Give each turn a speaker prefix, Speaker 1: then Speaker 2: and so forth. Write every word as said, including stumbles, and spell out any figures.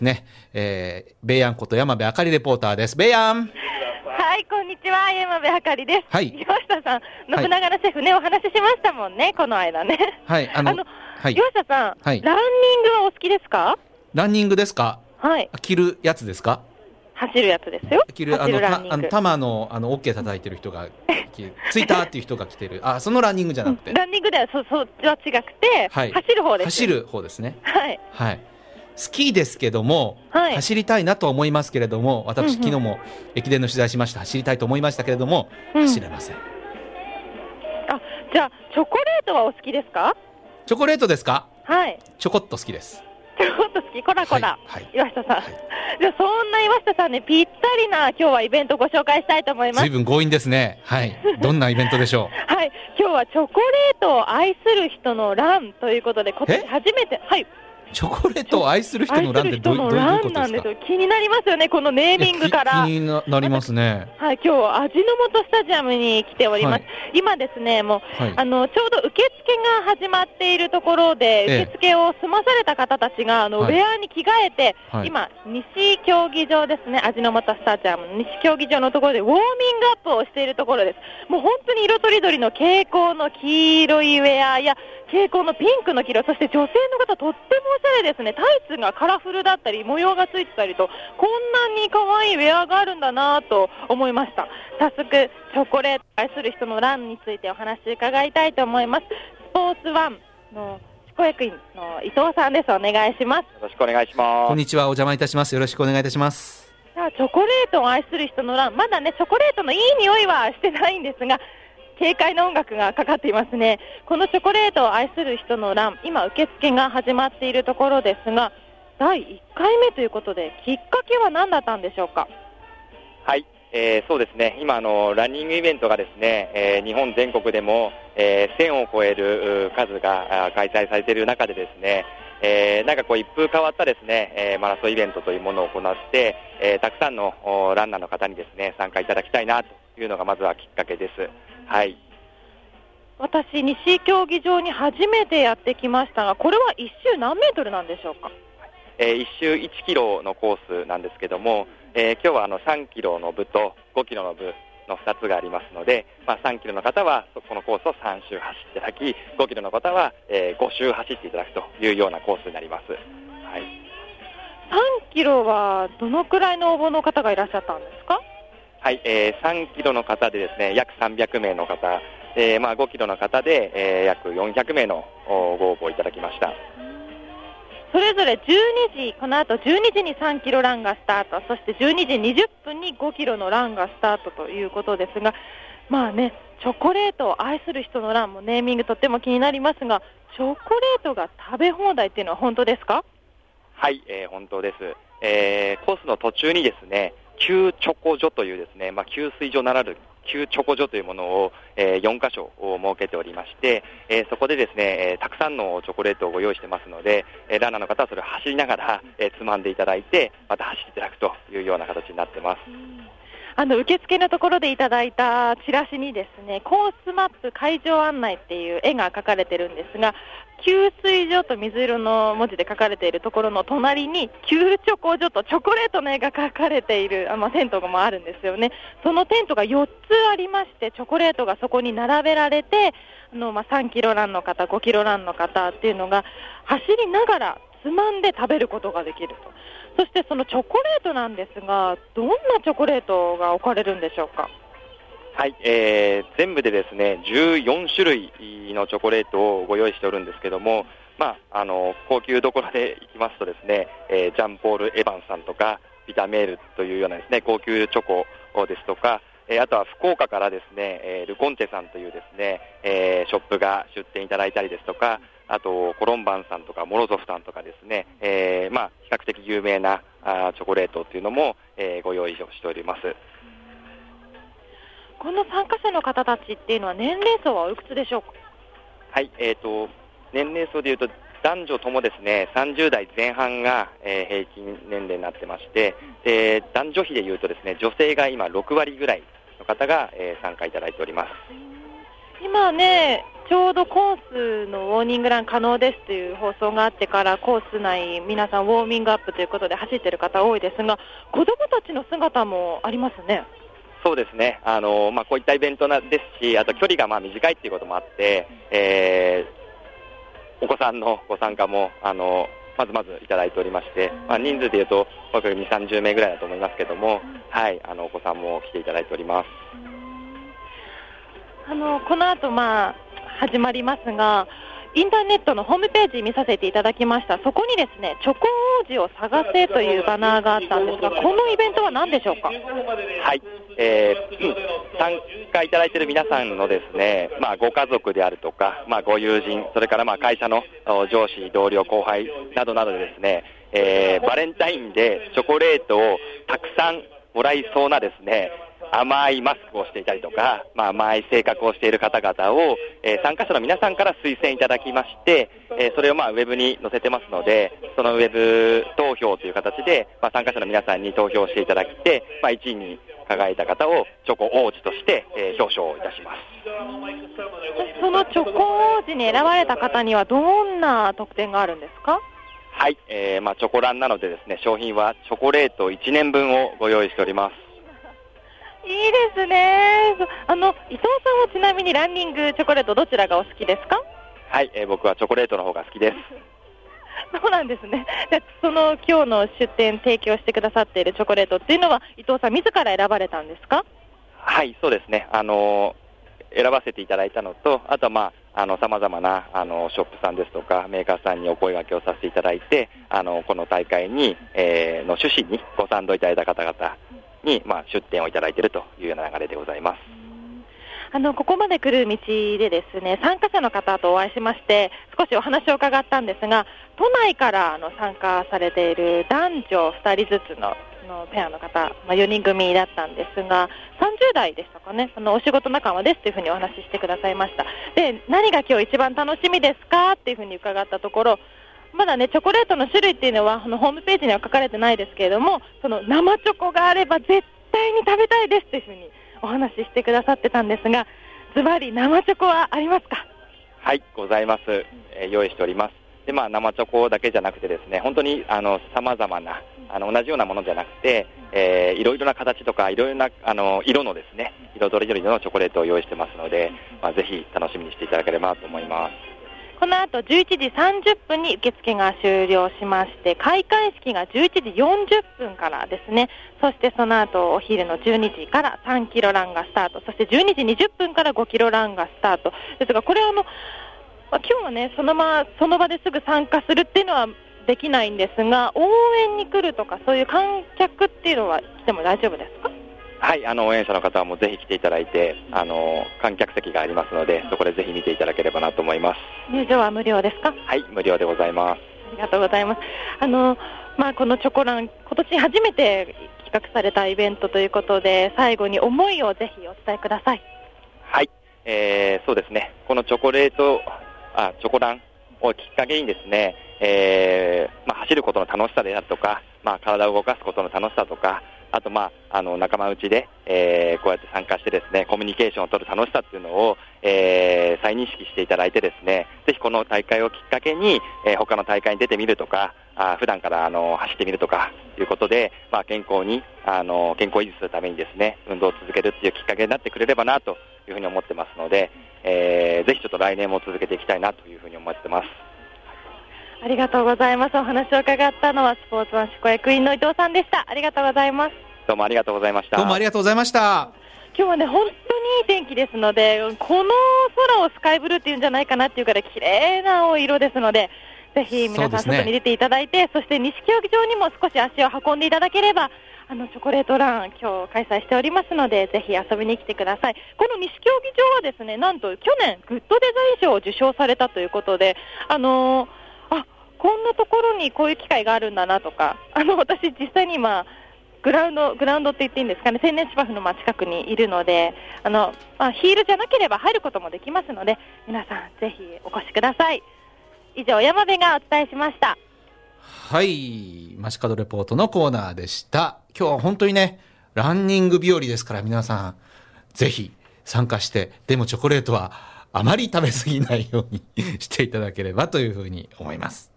Speaker 1: ね、えー、ベイヤンこと山部あかりレポーターです。ベイヤン。
Speaker 2: はい、こんにちは、山部あかりです。
Speaker 1: はい。
Speaker 2: 岩下さん、信長のシェフね、はい、お話ししましたもんね、この間ね。
Speaker 1: はい、あの、あのはい、
Speaker 2: 岩下さん、はい、ランニングはお好きですか？
Speaker 1: ランニングですか？
Speaker 2: はい。
Speaker 1: 着るやつですか？
Speaker 2: 走るやつですよ。
Speaker 1: 着る、あの、たあの、玉の、あの、オッケー叩いてる人が、ついたっていう人が着てる。あ、そのランニングじゃなくて。
Speaker 2: ランニングでは、そ、そっちは違くて、はい、走る方です。
Speaker 1: 走る方ですね。
Speaker 2: はい。
Speaker 1: はい。好きですけども、はい、走りたいなと思いますけれども、私、うんうん、昨日も駅伝の取材しました。走りたいと思いましたけれども、うん、走れません。
Speaker 2: あ、じゃあ、チョコレートはお好きですか？
Speaker 1: チョコレートですか？
Speaker 2: はい。
Speaker 1: ちょこっと好きです。
Speaker 2: ちょこっと好き、こらこら。はいはい、岩下さん。はい、じゃあ、そんな岩下さんね、ぴったりな今日はイベントをご紹介したいと思います。
Speaker 1: 随分強引ですね。はい。どんなイベントでしょ
Speaker 2: う。はい。今日はチョコレートを愛する人の欄ということで、今年初めて、はい。
Speaker 1: チョコレートを愛する人の欄ってどういうことですか？
Speaker 2: 気になりますよね、このネーミングから。
Speaker 1: 気になりますね。
Speaker 2: はい、今日味の素スタジアムに来ております。はい、今ですね、もう、はい、あのちょうど受付が始まっているところで、ええ、受付を済まされた方たちがあの、はい、ウェアに着替えて、はい、今西競技場ですね、味の素スタジアムの西競技場のところでウォーミングアップをしているところです。もう本当に色とりどりの蛍光の黄色いウェアや蛍光のピンクの黄色、そして女性の方とってもおしゃれですね。タイツがカラフルだったり模様がついてたりと、こんなに可愛いウェアがあるんだなと思いました。早速チョコレートを愛する人の欄についてお話を伺いたいと思います。スポーツワンの執行役員の伊藤さんです。お願いします。よ
Speaker 3: ろしくお願いします。
Speaker 1: こんにちは、お邪魔いたします。よろしくお願いいたします。
Speaker 2: じゃあチョコレートを愛する人の欄、まだねチョコレートのいい匂いはしてないんですが、軽快な音楽がかかっていますね。このチョコレートを愛する人の欄、今受付が始まっているところですが、だいいっかいめということで、きっかけは何だったんでしょうか？
Speaker 3: はい、えー、そうですね、今あのランニングイベントがですね、えー、日本全国でも、えー、せんを超える数が開催されている中でですね、えー、なんかこう一風変わったですね、えー、マラソンイベントというものを行って、えー、たくさんのランナーの方にですね参加いただきたいなというのがまずはきっかけです。はい、
Speaker 2: 私、西競技場に初めてやってきましたが、これは一周何メートルなんでしょうか？
Speaker 3: えー、一周いちキロのコースなんですけども、えー、今日はあのさんキロの部とごキロの部のふたつがありますので、まあ、さんキロの方はこのコースをさん周走っていただき、ごキロの方は、えー、ご周走っていただくというようなコースになります。はい、
Speaker 2: さんキロはどのくらいの応募の方がいらっしゃったんですか？
Speaker 3: はい、えー、さんキロの方でですね、約さんびゃくめいの方、えーまあ、ごキロの方で、えー、約よんひゃくめいのご応募いただきました。
Speaker 2: それぞれじゅうにじ、この後じゅうにじにさんキロランがスタート、そしてじゅうにじにじゅっぷんにごキロのランがスタートということですが、まあね、チョコレートを愛する人のランもネーミングとっても気になりますが、チョコレートが食べ放題っていうのは本当ですか？
Speaker 3: はい、えー、本当です。えー、コースの途中にですね、給チョコ所というですね、まあ、給水所ならぬ給チョコ所というものを、えー、よんかしょを設けておりまして、えー、そこでですね、えー、たくさんのチョコレートをご用意してますので、えー、ランナーの方はそれを走りながら、えー、つまんでいただいて、また走っていただくというような形になってます。
Speaker 2: あの受付のところでいただいたチラシにですね、コースマップ会場案内っていう絵が描かれてるんですが、給水所と水色の文字で書かれているところの隣に給チョコ所とチョコレートの絵が描かれている、あ、まあ、テントもあるんですよね。そのテントがよっつありまして、チョコレートがそこに並べられて、あの、まあ、さんキロランの方、ごキロランの方っていうのが走りながらつまんで食べることができると。そしてそのチョコレートなんですが、どんなチョコレートが置かれるんでしょうか？
Speaker 3: はい、えー、全部でですねじゅうよんしゅるいのチョコレートをご用意しておるんですけども、まあ、あの高級どころでいきますとですね、えー、ジャンポール・エヴァンさんとかビタメールというようなですね高級チョコですとか、えー、あとは福岡からですね、えー、ルコンテさんというですね、えー、ショップが出店いただいたりですとか、あとコロンバンさんとかモロゾフさんとかですね、えーまあ、比較的有名なあチョコレートというのも、えー、ご用意しております。
Speaker 2: この参加者の方たちっていうのは年齢層はおいくつでしょうか？
Speaker 3: はい、えーと、年齢層でいうと男女ともですねさんじゅうだいぜん半が、えー、平均年齢になってまして、で男女比でいうとですね女性が今ろくわりぐらいの方が、えー、参加いただいております。
Speaker 2: 今ね、 ちょうどコースのウォーニングラン可能ですという放送があってからコース内皆さんウォーミングアップということで走っている方多いですが、子どもたちの姿もありますね。
Speaker 3: そうですね、あのまあ、こういったイベントなですし、あと距離がまあ短いということもあって、えー、お子さんのご参加もあのまずまずいただいておりまして、まあ、人数でいうと約にじゅう、さんじゅうめいぐらいだと思いますけども、はい、あのお子さんも来ていただいております。
Speaker 2: あのこの後、まあ始まりますが、インターネットのホームページ見させていただきました。そこにですね、チョコ王子を探せというバナーがあったんですが、このイベントは何でしょうか？
Speaker 3: はい、えーうん、参加いただいている皆さんのですね、まあ、ご家族であるとか、まあ、ご友人、それからまあ会社の上司、同僚、後輩などなどでですね、えー、バレンタインでチョコレートをたくさんもらいそうなですね、甘いマスクをしていたりとか、まあ、甘い性格をしている方々を、えー、参加者の皆さんから推薦いただきまして、えー、それをまあウェブに載せてますので、そのウェブ投票という形で、まあ、参加者の皆さんに投票していただいて、まあ、いちいに輝いた方をチョコ王子として、えー、表彰いたします。
Speaker 2: そのチョコ王子に選ばれた方にはどんな特典があるんですか？
Speaker 3: はい、えーまあ、チョコランなのでですね、商品はチョコレートいちねんぶんをご用意しております。
Speaker 2: いいですね。あの伊藤さんはちなみにランニングチョコレートどちらがお好きですか？
Speaker 3: はい、えー、僕はチョコレートの方が好きです。
Speaker 2: そうなんですね。でその今日の出店提供してくださっているチョコレートっていうのは伊藤さん自ら選ばれたんですか？
Speaker 3: はい、そうですね。あのー、選ばせていただいたのと、あとはまああの様々なあのショップさんですとかメーカーさんにお声掛けをさせていただいて、あのこの大会に、えー、の趣旨にご賛同いただいた方々に、まあ、出店をいただいているというような流れでございます。
Speaker 2: あのここまで来る道でですね、参加者の方とお会いしまして少しお話を伺ったんですが、都内からあの参加されている男女ふたりずつののペアの方、まあ、よにん組だったんですが、さんじゅう代でしたかね、あのお仕事仲間ですというふうにお話ししてくださいました。で、何が今日一番楽しみですかっていうふうに伺ったところ、まだねチョコレートの種類っていうのはあのホームページには書かれてないですけれども、その生チョコがあれば絶対に食べたいですというふうにお話ししてくださってたんですが、ズバリ生チョコはありますか？
Speaker 3: はい、ございます、えー、用意しております。で、まあ、生チョコだけじゃなくてですね、本当にあの様々なあの同じようなものじゃなくて、えー、いろいろな形とかいろいろなあの色のですね、色とりどりのチョコレートを用意してますので、まあ、ぜひ楽しみにしていただければと思います。
Speaker 2: この後じゅういちじさんじゅっぷんに受付が終了しまして、開会式がじゅういちじよんじゅっぷんからですね。そしてその後お昼のじゅうにじからさんキロランがスタート、そしてじゅうにじにじゅっぷんからごキロランがスタートですが、これはあの、まあ、今日はねそのままその場ですぐ参加するっていうのはできないんですが、応援に来るとかそういう観客っていうのは来ても大丈夫ですか？
Speaker 3: はい、あの応援者の方はもうぜひ来ていただいて、あの観客席がありますので、そこでぜひ見ていただければなと思います。
Speaker 2: 入場は無料ですか？
Speaker 3: はい、無料でございます。
Speaker 2: ありがとうございます。あの、まあ、このチョコラン、今年初めて企画されたイベントということで、最後に思いをぜひお伝えください。
Speaker 3: はい、えー、そうですね、このチョコレートあチョコランをきっかけにですね、えーまあ、走ることの楽しさであるとか、まあ、体を動かすことの楽しさとか、あと、まあ、あの仲間内で、えー、こうやって参加してですね、コミュニケーションを取る楽しさっていうのを、えー、再認識していただいてですね、ぜひこの大会をきっかけに、えー、他の大会に出てみるとか、あ普段からあの走ってみるとかいうことで、まあ、健康にあの健康を維持するためにですね、運動を続けるっていうきっかけになってくれればなというふうに思ってますので、えー、ぜひちょっと来年も続けていきたいなというふうに思ってます。
Speaker 2: ありがとうございます。お話を伺ったのはスポーツ男子小役員の伊藤さんでした。ありがとうございます。
Speaker 3: どうもありがとうございました。
Speaker 1: どうもありがとうございました。
Speaker 2: 今日はね本当にいい天気ですので、この空をスカイブルーっていうんじゃないかなっていうから綺麗な青色ですので、ぜひ皆さん外に出ていただいて、 そ,、ね、そして西競技場にも少し足を運んでいただければ、あのチョコレートラン今日開催しておりますので、ぜひ遊びに来てください。この西競技場はですね、なんと去年グッドデザイン賞を受賞されたということで、あのー、あこんなところにこういう機会があるんだなとか、あの私実際に今グラウンド、グラウンドって言っていいんですかね、天然芝生の近くにいるので、あの、まあ、ヒールじゃなければ入ることもできますので、皆さんぜひお越しください。以上、山部がお伝えしました。
Speaker 1: はい、街角レポートのコーナーでした。今日は本当にね、ランニング日和ですから、皆さんぜひ参加して、でもチョコレートはあまり食べ過ぎないようにしていただければというふうに思います。